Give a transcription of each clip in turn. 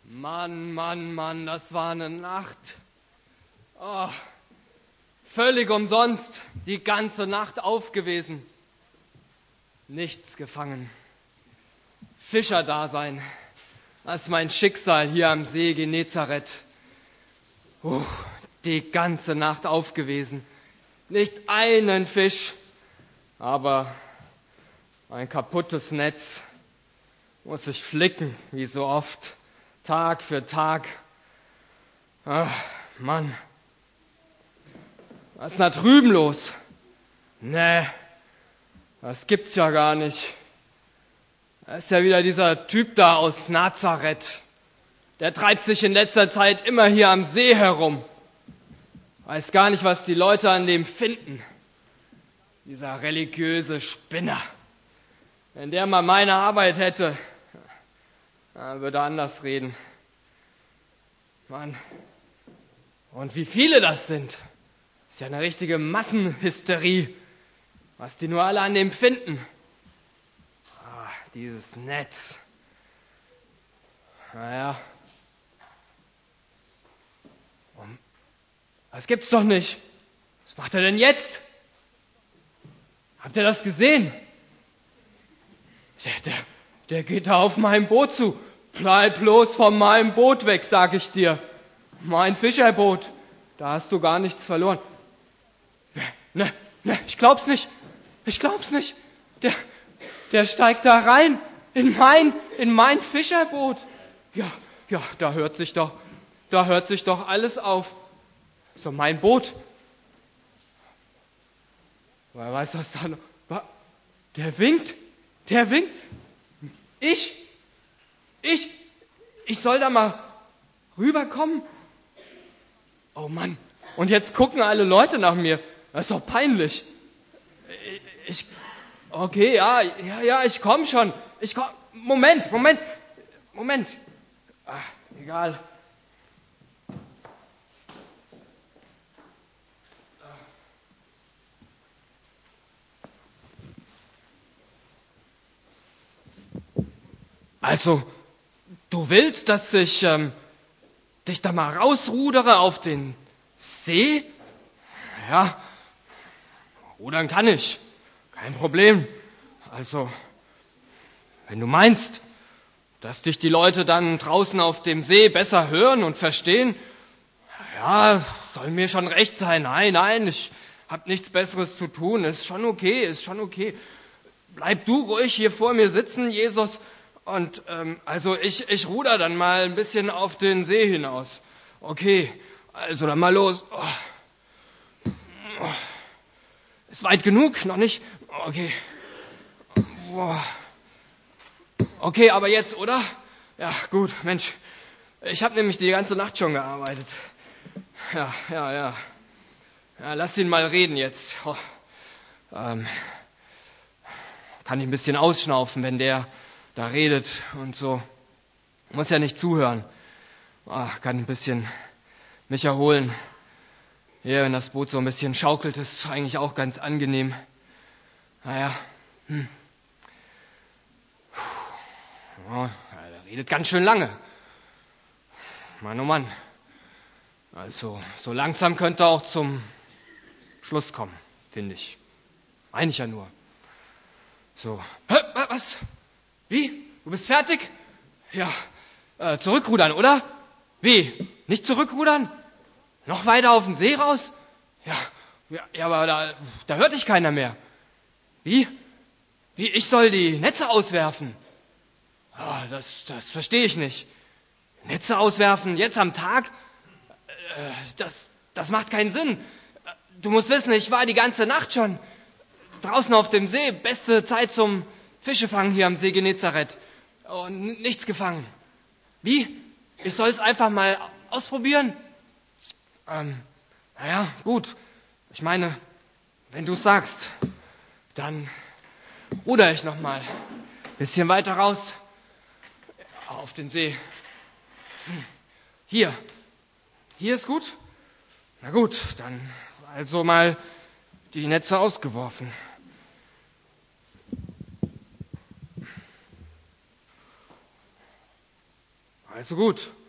Mann, Mann, Mann, das war eine Nacht. Oh, völlig umsonst, die ganze Nacht aufgewesen. Nichts gefangen. Fischerdasein, das ist mein Schicksal hier am See Genezareth. Die ganze Nacht aufgewesen. Nicht einen Fisch, aber ein kaputtes Netz muss ich flicken, wie so oft, Tag für Tag. Ach, Mann. Was ist denn da drüben los? Nee, das gibt's ja gar nicht. Das ist ja wieder dieser Typ da aus Nazareth. Der treibt sich in letzter Zeit immer hier am See herum. Weiß gar nicht, was die Leute an dem finden. Dieser religiöse Spinner. Wenn der mal meine Arbeit hätte, dann würde er anders reden. Mann. Und wie viele das sind. Ist ja eine richtige Massenhysterie. Was die nur alle an dem finden. Dieses Netz. Naja. Das gibt's doch nicht. Was macht er denn jetzt? Habt ihr das gesehen? Der geht da auf mein Boot zu. Bleib bloß von meinem Boot weg, sag ich dir. Mein Fischerboot. Da hast du gar nichts verloren. Ne, ich glaub's nicht. Ich glaub's nicht. Der steigt da rein. In mein Fischerboot. Ja, da hört sich doch alles auf. So, mein Boot. Wer weiß, was da noch... Der winkt. Ich soll da mal rüberkommen? Oh Mann. Und jetzt gucken alle Leute nach mir. Das ist doch peinlich. Okay, ja, ich komm schon. Moment. Egal. Also, du willst, dass ich dich da mal rausrudere auf den See? Ja, rudern kann ich. Kein Problem. Also, wenn du meinst, dass dich die Leute dann draußen auf dem See besser hören und verstehen, ja, soll mir schon recht sein. Nein, ich hab nichts Besseres zu tun. Ist schon okay. Bleib du ruhig hier vor mir sitzen, Jesus. Und also ich ruder dann mal ein bisschen auf den See hinaus. Okay, also dann mal los. Ist weit genug? Noch nicht? Okay. Okay, aber jetzt, oder? Ja, gut, Mensch. Ich habe nämlich die ganze Nacht schon gearbeitet. Ja. Ja, lass ihn mal reden jetzt. Kann ich ein bisschen ausschnaufen, wenn der da redet und so. Muss ja nicht zuhören. Kann ein bisschen mich erholen. Ja, wenn das Boot so ein bisschen schaukelt, ist eigentlich auch ganz angenehm. Naja. Ja, der redet ganz schön lange. Mann, oh Mann. Also, so langsam könnte er auch zum Schluss kommen, finde ich. Meine ich ja nur. So. Was? Wie? Du bist fertig? Ja. Zurückrudern, oder? Wie? Nicht zurückrudern? Noch weiter auf den See raus? Ja, aber da hört dich keiner mehr. Wie? Ich soll die Netze auswerfen? Das verstehe ich nicht. Netze auswerfen, jetzt am Tag? Das macht keinen Sinn. Du musst wissen, ich war die ganze Nacht schon draußen auf dem See. Beste Zeit zum Fischefangen hier am See Genezareth. Und nichts gefangen. Wie? Ich soll es einfach mal ausprobieren? Naja, gut. Ich meine, wenn du es sagst, dann ruder ich noch mal. Bisschen weiter raus. Auf den See. Hier. Hier ist gut? Na gut, dann also mal die Netze ausgeworfen. Also gut.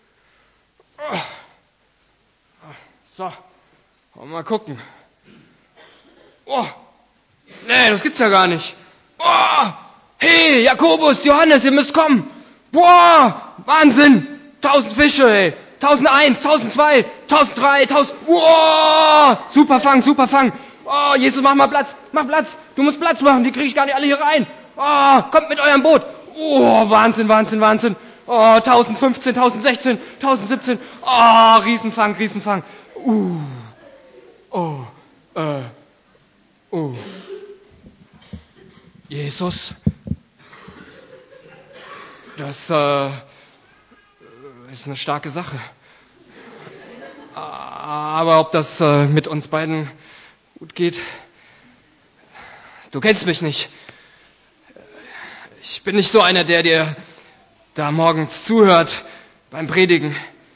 So, mal gucken. Oh, nee, das gibt's ja gar nicht. Oh, hey, Jakobus, Johannes, ihr müsst kommen. Boah, Wahnsinn. 1000 Fische, ey. 1001, 1002, 1003, 1000. Wow, super Fang. Oh, Jesus, mach Platz. Du musst Platz machen, die kriege ich gar nicht alle hier rein. Oh, kommt mit eurem Boot. Oh, Wahnsinn. Oh, 1015, 1016, 1017. Oh, Riesenfang. Jesus, das ist eine starke Sache. Aber ob das mit uns beiden gut geht, du kennst mich nicht. Ich bin nicht so einer, der dir da morgens zuhört beim Predigen.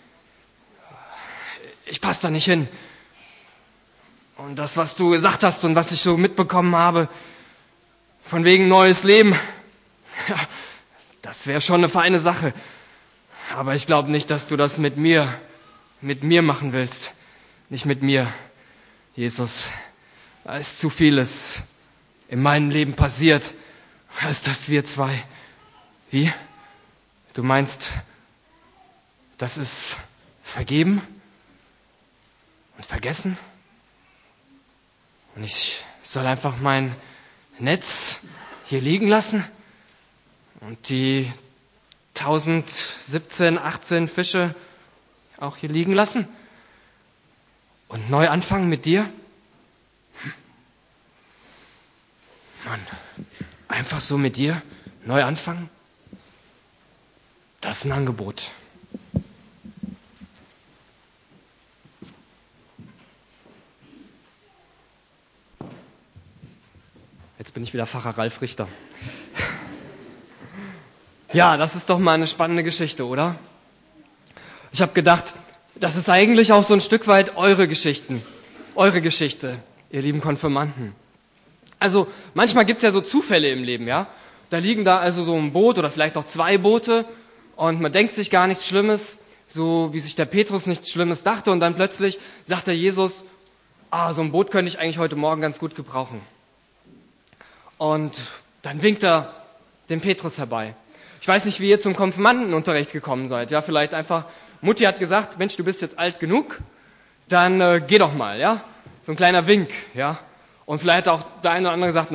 Ich passe da nicht hin. Und das, was du gesagt hast und was ich so mitbekommen habe, von wegen neues Leben, ja, das wäre schon eine feine Sache. Aber ich glaube nicht, dass du das mit mir machen willst. Nicht mit mir, Jesus. Da ist zu vieles in meinem Leben passiert, als dass wir zwei. Wie? Du meinst, das ist vergeben und vergessen? Und ich soll einfach mein Netz hier liegen lassen und die 1017, 18 Fische auch hier liegen lassen und neu anfangen mit dir? Mann, einfach so mit dir neu anfangen? Das ist ein Angebot. Jetzt bin ich wieder Pfarrer Ralf Richter. Ja, das ist doch mal eine spannende Geschichte, oder? Ich habe gedacht, das ist eigentlich auch so ein Stück weit eure Geschichte, ihr lieben Konfirmanden. Also manchmal gibt's ja so Zufälle im Leben, ja? Da liegen da also so ein Boot oder vielleicht auch zwei Boote und man denkt sich gar nichts Schlimmes, so wie sich der Petrus nichts Schlimmes dachte und dann plötzlich sagt der Jesus, so ein Boot könnte ich eigentlich heute Morgen ganz gut gebrauchen. Und dann winkt er den Petrus herbei. Ich weiß nicht, wie ihr zum Konfirmandenunterricht gekommen seid. Ja, vielleicht einfach, Mutti hat gesagt, Mensch, du bist jetzt alt genug, dann geh doch mal, ja. So ein kleiner Wink, ja. Und vielleicht hat auch der eine oder andere gesagt,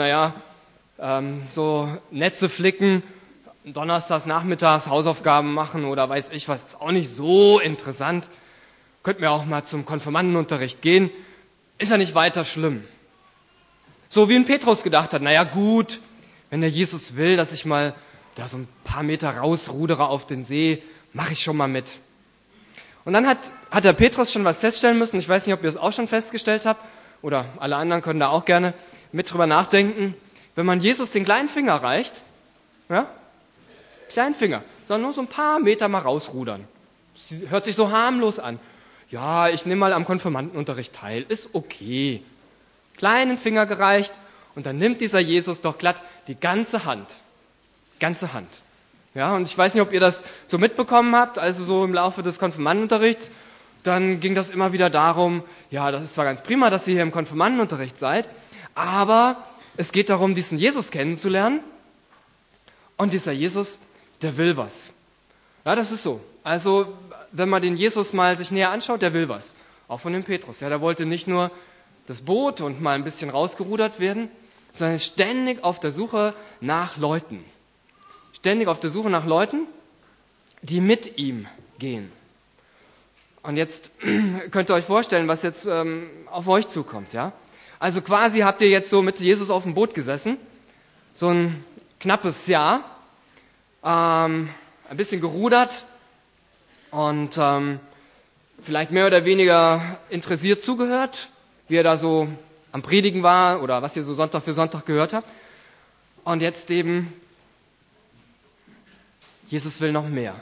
so Netze flicken, donnerstags nachmittags Hausaufgaben machen oder weiß ich was, ist auch nicht so interessant. Könnten wir auch mal zum Konfirmandenunterricht gehen. Ist ja nicht weiter schlimm. So wie ein Petrus gedacht hat, gut, wenn der Jesus will, dass ich mal da so ein paar Meter rausrudere auf den See, mache ich schon mal mit. Und dann hat der Petrus schon was feststellen müssen, ich weiß nicht, ob ihr es auch schon festgestellt habt, oder alle anderen können da auch gerne mit drüber nachdenken, wenn man Jesus den kleinen Finger reicht, ja, kleinen Finger, sondern nur so ein paar Meter mal rausrudern. Das hört sich so harmlos an. Ja, ich nehme mal am Konfirmandenunterricht teil, ist okay. Kleinen Finger gereicht und dann nimmt dieser Jesus doch glatt die ganze Hand. Ganze Hand. Ja, und ich weiß nicht, ob ihr das so mitbekommen habt, also so im Laufe des Konfirmandenunterrichts, dann ging das immer wieder darum, ja, das ist zwar ganz prima, dass ihr hier im Konfirmandenunterricht seid, aber es geht darum, diesen Jesus kennenzulernen und dieser Jesus, der will was. Ja, das ist so. Also, wenn man den Jesus mal sich näher anschaut, der will was. Auch von dem Petrus. Ja, der wollte nicht nur das Boot und mal ein bisschen rausgerudert werden, sondern ist ständig auf der Suche nach Leuten. Ständig auf der Suche nach Leuten, die mit ihm gehen. Und jetzt könnt ihr euch vorstellen, was jetzt auf euch zukommt. Ja? Also quasi habt ihr jetzt so mit Jesus auf dem Boot gesessen, so ein knappes Jahr, ein bisschen gerudert und vielleicht mehr oder weniger interessiert zugehört, wie er da so am Predigen war oder was ihr so Sonntag für Sonntag gehört habt. Und jetzt eben, Jesus will noch mehr.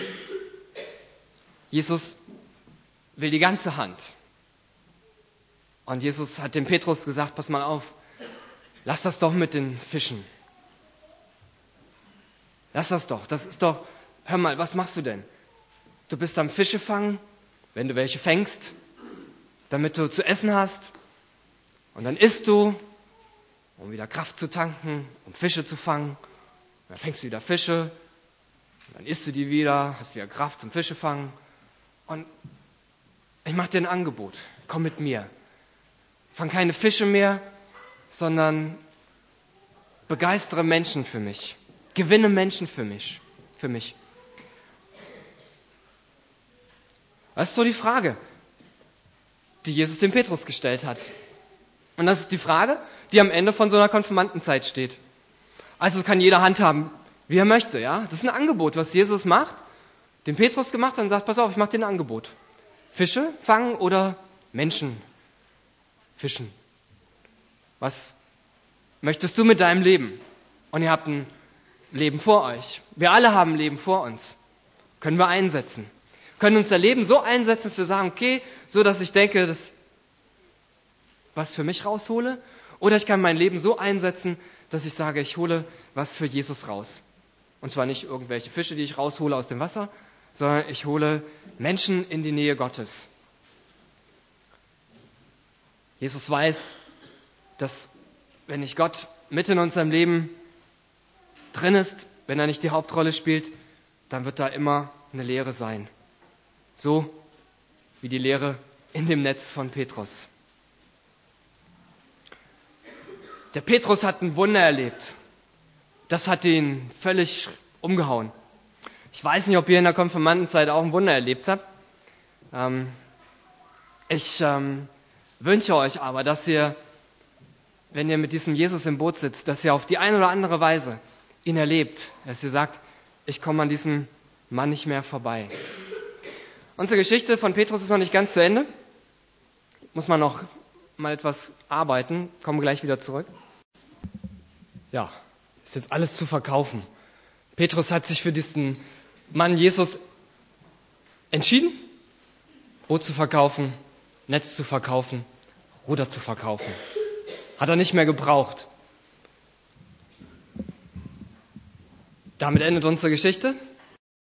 Jesus will die ganze Hand. Und Jesus hat dem Petrus gesagt, pass mal auf, lass das doch mit den Fischen. Lass das doch, hör mal, was machst du denn? Du bist am Fische fangen, wenn du welche fängst. damit du zu essen hast. Und dann isst du, um wieder Kraft zu tanken, um Fische zu fangen. Und dann fängst du wieder Fische. Und dann isst du die wieder, hast wieder Kraft zum Fische fangen. Und ich mache dir ein Angebot. Komm mit mir. Fang keine Fische mehr, sondern begeistere Menschen für mich. Gewinne Menschen für mich. Das ist so die Frage, die Jesus dem Petrus gestellt hat. Und das ist die Frage, die am Ende von so einer Konfirmandenzeit steht. Also kann jeder handhaben, wie er möchte. Ja? Das ist ein Angebot, was Jesus macht, dem Petrus gemacht hat und sagt, pass auf, ich mache dir ein Angebot. Fische fangen oder Menschen fischen. Was möchtest du mit deinem Leben? Und ihr habt ein Leben vor euch. Wir alle haben ein Leben vor uns. Können wir einsetzen. Können unser Leben so einsetzen, dass wir sagen, okay, so dass ich denke, dass was für mich raushole. Oder ich kann mein Leben so einsetzen, dass ich sage, ich hole was für Jesus raus. Und zwar nicht irgendwelche Fische, die ich raushole aus dem Wasser, sondern ich hole Menschen in die Nähe Gottes. Jesus weiß, dass wenn nicht Gott mit in unserem Leben drin ist, wenn er nicht die Hauptrolle spielt, dann wird da immer eine Leere sein. So wie die Leere in dem Netz von Petrus. Der Petrus hat ein Wunder erlebt. Das hat ihn völlig umgehauen. Ich weiß nicht, ob ihr in der Konfirmandenzeit auch ein Wunder erlebt habt. Ich wünsche euch aber, dass ihr, wenn ihr mit diesem Jesus im Boot sitzt, dass ihr auf die eine oder andere Weise ihn erlebt. Dass ihr sagt, ich komme an diesem Mann nicht mehr vorbei. Unsere Geschichte von Petrus ist noch nicht ganz zu Ende. Muss man noch mal etwas arbeiten. Kommen gleich wieder zurück. Ja, ist jetzt alles zu verkaufen. Petrus hat sich für diesen Mann Jesus entschieden, Boot zu verkaufen, Netz zu verkaufen, Ruder zu verkaufen. Hat er nicht mehr gebraucht. Damit endet unsere Geschichte.